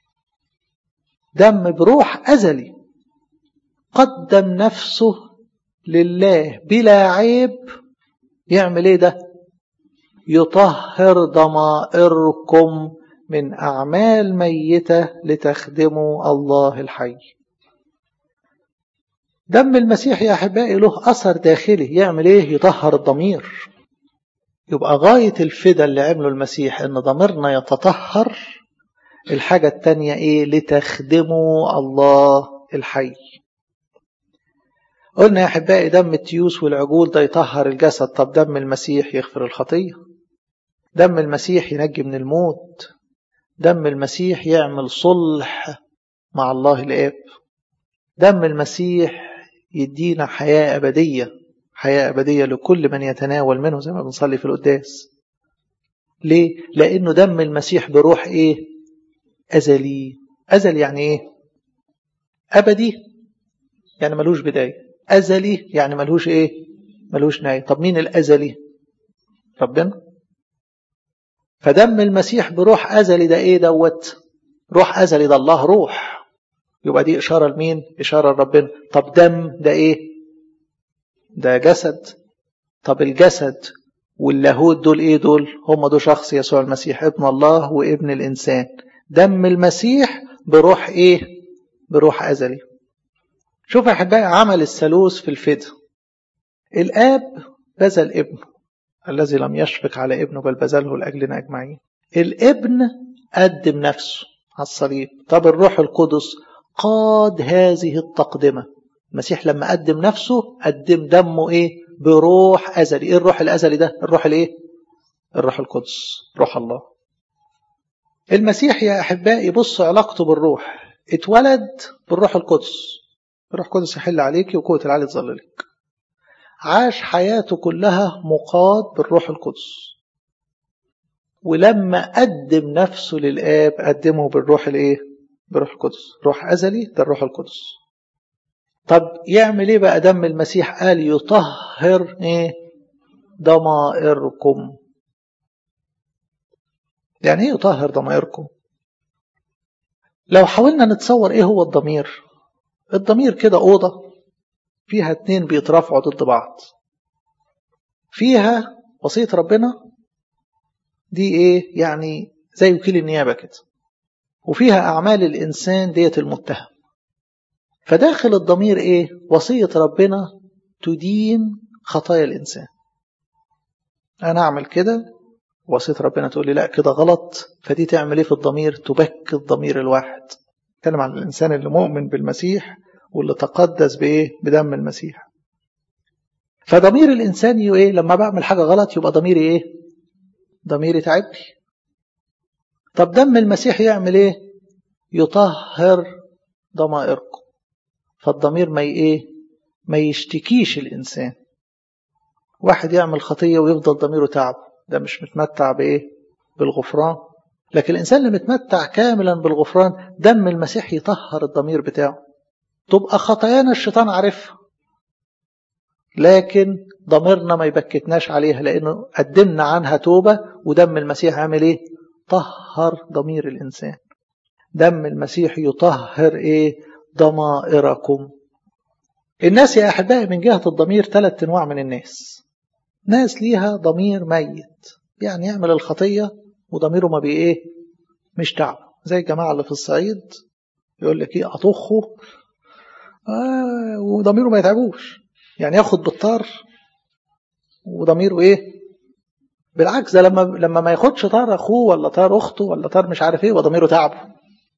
دم بروح أزلي قدم نفسه لله بلا عيب. يعمل ايه ده؟ يطهر ضمائركم من أعمال ميتة لتخدموا الله الحي. دم المسيح يا أحبائي له أثر داخلي، يعمل ايه؟ يطهر الضمير. يبقى غاية الفدا اللي عمله المسيح ان ضميرنا يتطهر. الحاجة التانية ايه؟ لتخدموا الله الحي. قلنا يا أحبائي دم التيوس والعجول ده يطهر الجسد. طب دم المسيح يغفر الخطية، دم المسيح ينجي من الموت، دم المسيح يعمل صلح مع الله الآب، دم المسيح يدينا حياة أبدية، حياة أبدية لكل من يتناول منه زي ما بنصلي في القداس. ليه؟ لأنه دم المسيح بروح إيه؟ أزلي. أزلي يعني إيه؟ أبدي يعني ملوش بداية، أزلي يعني ملوش إيه؟ ملوش نهاية. طب مين الأزلي؟ ربنا. فدم المسيح بروح أزلي ده إيه دوت؟ روح أزلي ده الله روح، يبقى دي إشارة لمين؟ إشارة لربنا. طب دم ده إيه؟ ده جسد. طب الجسد واللاهوت دول إيه دول؟ هم دول شخص يسوع المسيح ابن الله وابن الإنسان. دم المسيح بروح إيه؟ بروح أزلي. شوف يا أحبائي عمل الثالوث في الفدا. الآب بذل ابنه الذي لم يشفق على ابنه بل بذله لأجلنا أجمعين. الابن قدم نفسه على الصليب. طب الروح القدس قاد هذه التقدمة. المسيح لما قدم نفسه قدم دمه إيه؟ بروح أزلي. إيه الروح الأزلي ده؟ الروح الإيه؟ الروح القدس، روح الله. المسيح يا أحبائي بصوا علاقته بالروح، اتولد بالروح القدس، الروح القدس يحل عليك وقوة العلي تظللك. عاش حياته كلها مقاد بالروح القدس، ولما قدم نفسه للآب قدمه بالروح الايه؟ بالروح القدس. روح أزلي ده الروح القدس. طب يعمل ايه بقى دم المسيح؟ قال يطهر ايه؟ ضمائركم. يعني ايه يطهر ضمائركم؟ لو حاولنا نتصور ايه هو الضمير، الضمير كده أوضة فيها اتنين بيترافعوا ضد بعض، فيها وصية ربنا دي ايه؟ يعني زي وكيل النيابة كده، وفيها أعمال الإنسان ديت المتهم. فداخل الضمير ايه؟ وصية ربنا تدين خطايا الإنسان. أنا أعمل كده، وصية ربنا تقول لي لا كده غلط، فدي تعمل ايه في الضمير؟ تبكي الضمير الواحد. اتكلم عن الإنسان اللي مؤمن بالمسيح واللي تقدس بايه؟ بدم المسيح. فضمير الإنسان ايه؟ لما بعمل حاجة غلط يبقى ضميري ايه؟ ضميري تعبني. طب دم المسيح يعمل ايه؟ يطهر ضمائركم. فالضمير ما ايه؟ ما يشتكيش الإنسان. واحد يعمل خطية ويفضل ضميره تعب، ده مش متمتع بايه؟ بالغفران. لكن الإنسان اللي متمتع كاملا بالغفران دم المسيح يطهر الضمير بتاعه. تبقى خطايانا الشيطان عارفها، لكن ضميرنا ما يبكتناش عليها لأنه قدمنا عنها توبة، ودم المسيح عامل ايه؟ طهر ضمير الإنسان. دم المسيح يطهر ايه؟ ضمائركم. الناس يا أحبائي من جهة الضمير ثلاث انواع من الناس. ناس ليها ضمير ميت، يعني يعمل الخطية وضميره ما بي ايه مش تعب. زي الجماعة اللي في الصعيد يقول لك ايه اطخه آه وضميره ما يتعبوش، يعني ياخد بالطار وضميره ايه بالعكس. ده لما لما ما ياخدش طار اخوه ولا طار اخته ولا طار مش عارف ايه وضميره تعبه.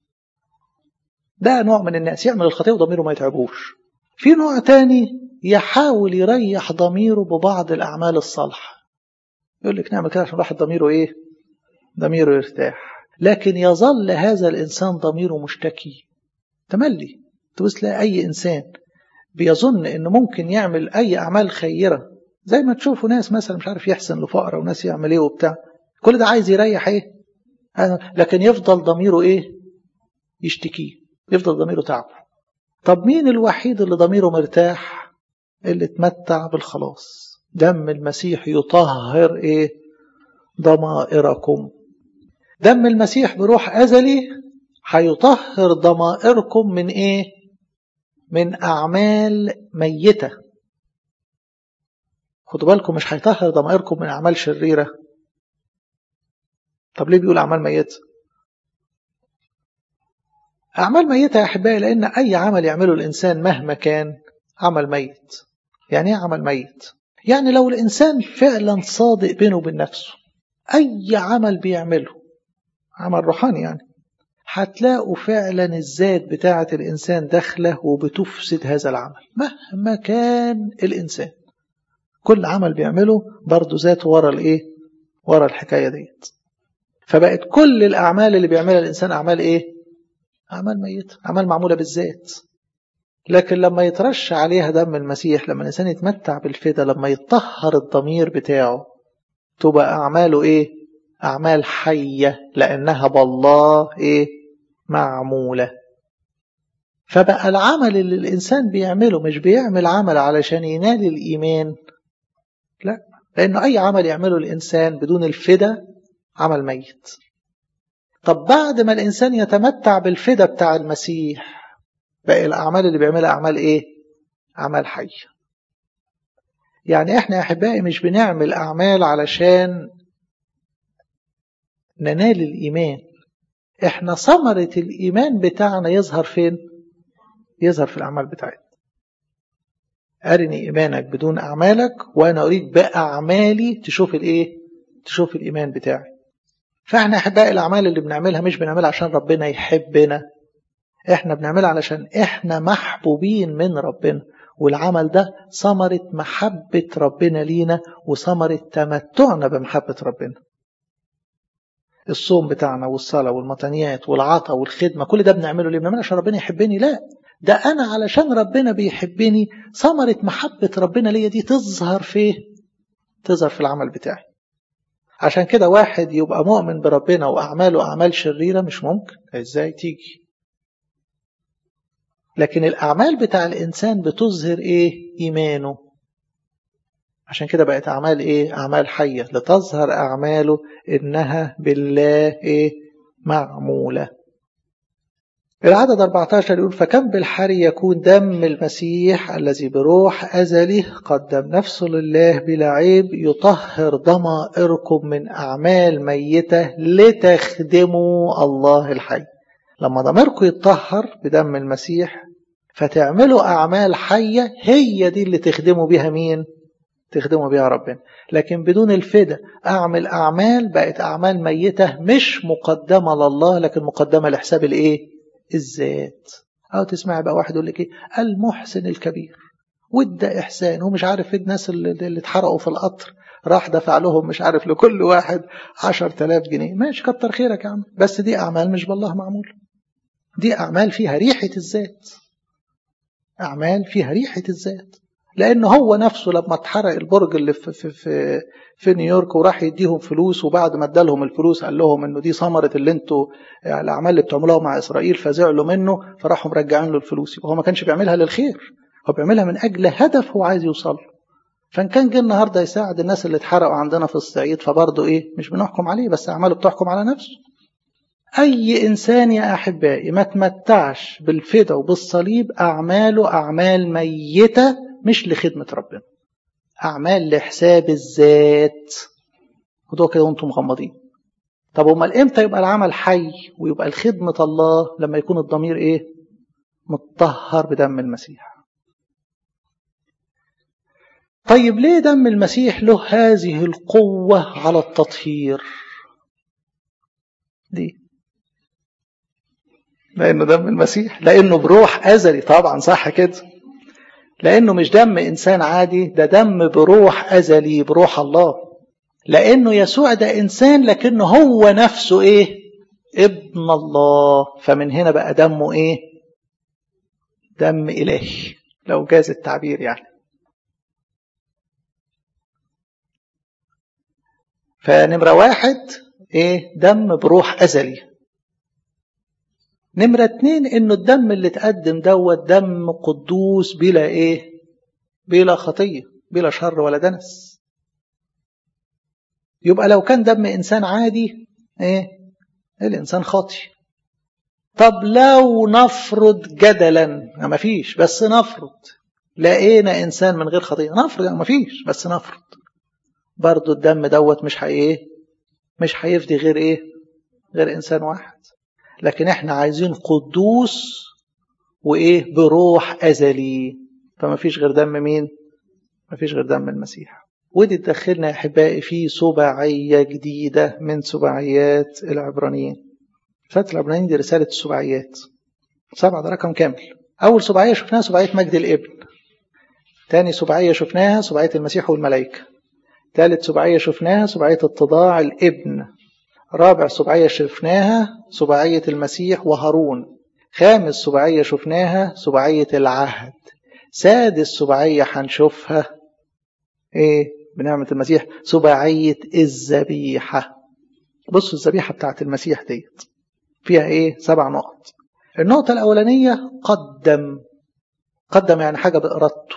ده نوع من الناس يعمل الخطيئة وضميره ما يتعبوش. في نوع تاني يحاول يريح ضميره ببعض الأعمال الصالحة، يقول لك نعمل كده عشان الواحد ضميره إيه ضميره يرتاح، لكن يظل هذا الإنسان ضميره مشتكي تملي. تبص لا أي إنسان بيظن إنه ممكن يعمل أي أعمال خيرة، زي ما تشوفوا ناس مثلا مش عارف يحسن لفقراء وناس يعمل إيه وبتاع، كل ده عايز يريح إيه، لكن يفضل ضميره إيه يشتكيه، يفضل ضميره تعبه. طب مين الوحيد اللي ضميره مرتاح؟ اللي اتمتع بالخلاص. دم المسيح يطهر ايه ضمائركم. دم المسيح بروح أزلي هيطهر ضمائركم من ايه من أعمال ميتة. خدوا بالكم مش هيطهر ضمائركم من أعمال شريرة. طب ليه بيقول أعمال ميتة؟ أعمال ميتة يا أحبائي لأن أي عمل يعمله الإنسان مهما كان عمل ميت. يعني ايه عمل ميت؟ يعني لو الإنسان فعلا صادق بينه وبين نفسه، أي عمل بيعمله عمل روحاني يعني هتلاقوا فعلا الذات بتاعة الإنسان داخله وبتفسد هذا العمل مهما كان الإنسان. كل عمل بيعمله برضو ذاته ورا الإيه؟ ورا الحكاية ديت. فبقت كل الأعمال اللي بيعملها الإنسان أعمال إيه؟ أعمال ميت، أعمال معمولة بالذات. لكن لما يترش عليها دم المسيح، لما الإنسان يتمتع بالفدا، لما يطهر الضمير بتاعه، تبقى أعماله إيه؟ أعمال حية لأنها بالله إيه؟ معمولة. فبقى العمل اللي الإنسان بيعمله مش بيعمل عمل علشان ينال الإيمان، لا، لأنه أي عمل يعمله الإنسان بدون الفدا عمل ميت. طب بعد ما الإنسان يتمتع بالفدا بتاع المسيح، بقى الأعمال اللي بيعملها أعمال إيه؟ أعمال حية. يعني إحنا يا أحبائي مش بنعمل أعمال علشان ننال الإيمان، إحنا ثمرة الإيمان بتاعنا يظهر فين؟ يظهر في الأعمال بتاعتنا. أرني إيمانك بدون أعمالك وأنا أريد بأعمالي تشوف الإيه؟ تشوف الإيمان بتاعي. فإحنا يا أحبائي الأعمال اللي بنعملها مش بنعملها عشان ربنا يحبنا، إحنا بنعملها علشان إحنا محبوبين من ربنا، والعمل ده ثمرة محبة ربنا لينا وثمرة تمتعنا بمحبة ربنا. الصوم بتاعنا والصلاة والمطانيات والعطاء والخدمة كل ده بنعمله ليه؟ بنعمله عشان ربنا يحبني؟ لا، ده أنا علشان ربنا بيحبني ثمرة محبة ربنا ليا دي تظهر فيه، تظهر في العمل بتاعي. عشان كده واحد يبقى مؤمن بربنا وأعماله أعمال شريرة مش ممكن، إزاي تيجي؟ لكن الأعمال بتاع الإنسان بتظهر إيه؟ إيمانه. عشان كده بقت أعمال إيه؟ أعمال حية، لتظهر أعماله إنها بالله إيه؟ معمولة. العدد أربعة عشر يقول فكم بالحري يكون دم المسيح الذي بروح أزلي قدم نفسه لله بلا عيب يطهر ضمائركم من أعمال ميتة لتخدموا الله الحي. لما ضميركم يتطهر بدم المسيح فتعملوا أعمال حية، هي دي اللي تخدموا بها مين؟ تخدموا بها ربنا. لكن بدون الفدا أعمل أعمال بقت أعمال ميتة مش مقدمة لله لكن مقدمة لحساب الإيه؟ الذات. أو تسمع بقى واحد يقول لك إيه؟ المحسن الكبير وده إحسان ومش عارف إيه، الناس اللي, اللي اتحرقوا في القطر راح دفع لهم مش عارف لكل واحد عشر تلاف جنيه. ماشي كتر خيرك يا عم، بس دي أعمال مش بالله معمول، دي أعمال فيها ريحة الذات، أعمال فيها ريحة الذات. لأنه هو نفسه لما اتحرق البرج اللي في, في, في, في نيويورك وراح يديهم فلوس، وبعد ما ادالهم الفلوس قال لهم انه دي ثمرة اللي انتوا يعني الأعمال اللي بتعملوها مع إسرائيل، فزعلوا منه فراحوا مرجعين له الفلوس. يبقى هو ما كانش بيعملها للخير، هو بيعملها من أجل هدف هو عايز يوصل له. فان كان جه النهارده يساعد الناس اللي اتحرقوا عندنا في الصعيد فبرضه ايه؟ مش بنحكم عليه، بس أعماله بتحكم على نفسه. أي إنسان يا أحبائي ما تمتعش بالفدا وبالصليب أعماله أعمال ميتة مش لخدمة ربنا، أعمال لحساب الذات. خدوها كده وانتم مغمضين. طب امال امتى يبقى العمل حي ويبقى الخدمة الله؟ لما يكون الضمير ايه؟ متطهر بدم المسيح. طيب ليه دم المسيح له هذه القوة على التطهير دي؟ لأنه دم المسيح، لأنه بروح أزلي. طبعا صح كده، لأنه مش دم إنسان عادي، ده دم بروح أزلي، بروح الله. لأنه يسوع ده إنسان لكنه هو نفسه إيه؟ ابن الله. فمن هنا بقى دمه إيه؟ دم إلهي لو جاز التعبير يعني. فنمرة واحد إيه؟ دم بروح أزلي. نمرة اتنين إنه الدم اللي تقدم دوت دم قدوس بلا إيه؟ بلا خطية، بلا شر ولا دنس. يبقى لو كان دم إنسان عادي إيه؟ الإنسان خاطي. طب لو نفرض جدلا، ما فيش بس نفرض لقينا إنسان من غير خطية، نفرض يعني ما فيش بس نفرض، برضو الدم دوت مش هي مش هيفدي غير إيه؟ غير إنسان واحد. لكن إحنا عايزين قدوس وإيه؟ بروح أزلي. فما فيش غير دم مين؟ ما فيش غير دم المسيح. ودي تدخلنا يا أحبائي في سباعية جديدة من سباعيات العبرانيين. رسالة العبرانيين دي رسالة السباعيات، سبعة ده رقم كامل. أول سباعية شفناها سباعية مجد الابن. تاني سباعية شفناها سباعية المسيح والملائكة. ثالث سباعية شفناها سباعية اتضاع الابن. رابع سباعية شفناها سباعية المسيح وهارون. خامس سباعية شفناها سباعية العهد. سادس سباعية هنشوفها ايه بنعمة المسيح؟ سباعية الذبيحة. بصوا الذبيحة بتاعت المسيح ديت فيها ايه؟ سبع نقط. النقطة الأولانية قدم. قدم يعني حاجة بإرادته،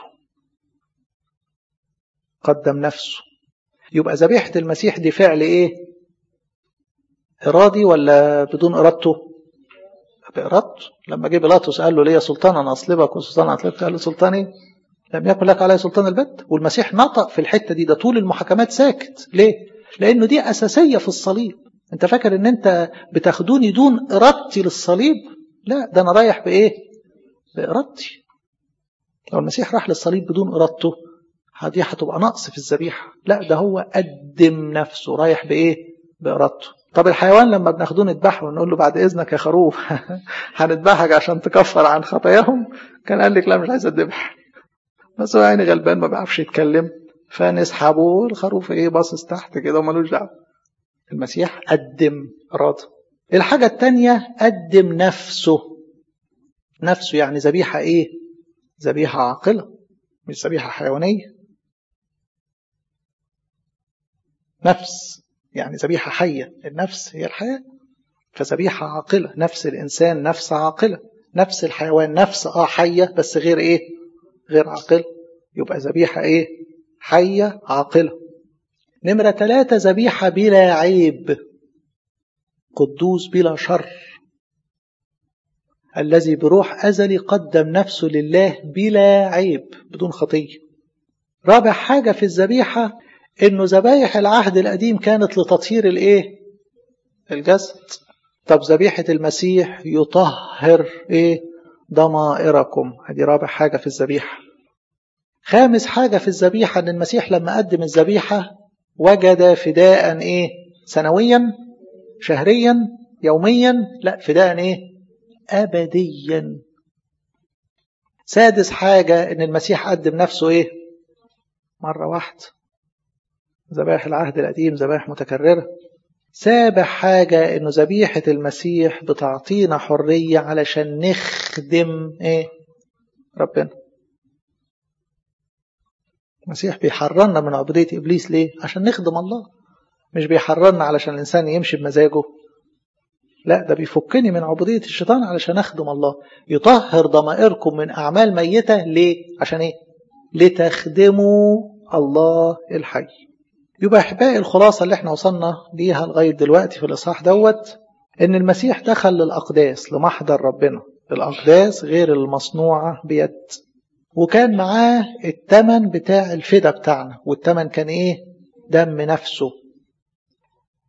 قدم نفسه. يبقى ذبيحة المسيح دي فعل ايه؟ إرادي ولا بدون إرادته؟ بإرادته. لما جه بيلاطس قال له ليه سلطانا أصلبك وسلطانا أطلبك، قال له سلطاني لم يكن لك عليه سلطان البت. والمسيح نطق في الحتة دي، ده طول المحاكمات ساكت. ليه؟ لأنه دي أساسية في الصليب. أنت فاكر أن أنت بتاخدوني دون إرادتي للصليب؟ لا، ده أنا رايح بإيه؟ بإرادتي. لو المسيح راح للصليب بدون إرادته دي هتبقى نقص في الذبيحة. لا، ده هو قدم نفسه رايح بإيه؟ بإرادته. طب الحيوان لما بناخدوه نذبحه ونقول له بعد إذنك يا خروف هنذبحك عشان تكفر عن خطاياهم، كان قال لك لا مش عايز أذبح. بس هو يعني غلبان ما بيعرفش يتكلم، فنسحبه. الخروف ايه؟ باصص تحت كده ومالوش دعوه. المسيح قدم اراده. الحاجه الثانيه قدم نفسه. نفسه يعني ذبيحه ايه؟ ذبيحه عاقله، مش ذبيحه حيوانيه. نفس يعني ذبيحه حيه، النفس هي الحياه، فذبيحه عاقله. نفس الانسان نفس عاقله، نفس الحيوان نفس اه حيه بس غير ايه؟ غير عاقله. يبقى ذبيحة ايه؟ حية عاقلة. نمرة ثلاثة ذبيحة بلا عيب، قدوس بلا شر، الذي بروح أزلي قدم نفسه لله بلا عيب بدون خطية. رابع حاجة في الذبيحة انه ذبايح العهد القديم كانت لتطهير الايه؟ الجسد. طب ذبيحة المسيح يطهر ايه؟ ضمائركم. هذه رابع حاجة في الذبيحة. خامس حاجة في الذبيحة ان المسيح لما قدم الذبيحة وجد فداء ايه؟ سنويا، شهريا، يوميا، لا فداء ايه؟ ابديا. سادس حاجة ان المسيح قدم نفسه ايه؟ مرة واحدة. ذبائح العهد القديم ذبائح متكررة. سابع حاجة انه ذبيحة المسيح بتعطينا حرية علشان نخدم ايه؟ ربنا. المسيح بيحررنا من عبودية إبليس ليه؟ عشان نخدم الله. مش بيحررنا علشان الإنسان يمشي بمزاجه، لا ده بيفكني من عبودية الشيطان علشان أخدم الله. يطهر ضمائركم من أعمال ميتة ليه؟ عشان إيه؟ لتخدموا الله الحي. يبقى أحبائي الخلاصة اللي احنا وصلنا ليها لغاية دلوقتي في الإصحاح دوت إن المسيح دخل للأقداس، لمحضر ربنا. الأقداس غير المصنوعة بيد، وكان معاه التمن بتاع الفدا بتاعنا. والتمن كان ايه؟ دم نفسه.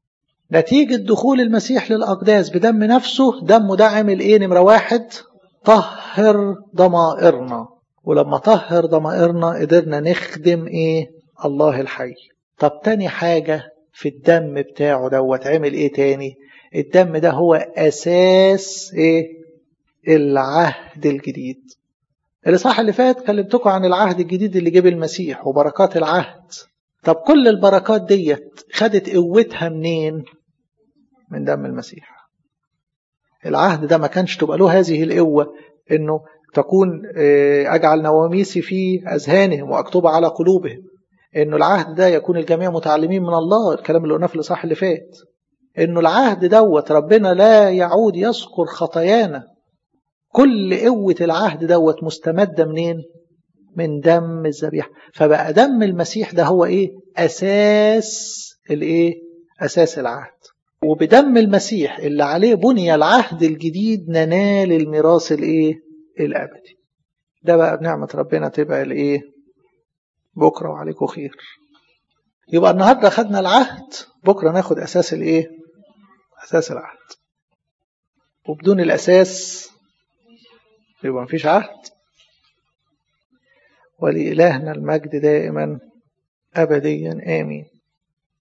نتيجة دخول المسيح للأقداس بدم نفسه، دمه ده عمل إيه؟ نمرة واحد طهر ضمائرنا، ولما طهر ضمائرنا قدرنا نخدم إيه؟ الله الحي. طب تاني حاجة في الدم بتاعه دوت عمل إيه تاني؟ الدم ده هو أساس إيه؟ العهد الجديد. الإصحاح اللي فات كلمتكم عن العهد الجديد اللي جاب المسيح وبركات العهد. طب كل البركات ديت خدت قوتها منين؟ من دم المسيح. العهد ده ما كانش تبقى له هذه القوة انه تكون اجعل نواميسي في اذهانهم واكتبها على قلوبهم، انه العهد ده يكون الجميع متعلمين من الله، الكلام اللي قلناه في الاصحاح اللي فات، انه العهد دوت ربنا لا يعود يذكر خطايانا. كل قوة العهد دوت مستمدة منين؟ من دم الذبيحة. فبقى دم المسيح ده هو ايه؟ اساس الايه؟ اساس العهد. وبدم المسيح اللي عليه بني العهد الجديد ننال الميراث الايه؟ الابدي. ده بقى بنعمة ربنا تبقى الايه؟ بكرة وعليكم خير. يبقى النهاردة خدنا العهد، بكرة ناخد اساس الايه؟ اساس العهد. وبدون الاساس يبقى مفيش عهد. ولإلهنا المجد دائما أبديا آمين.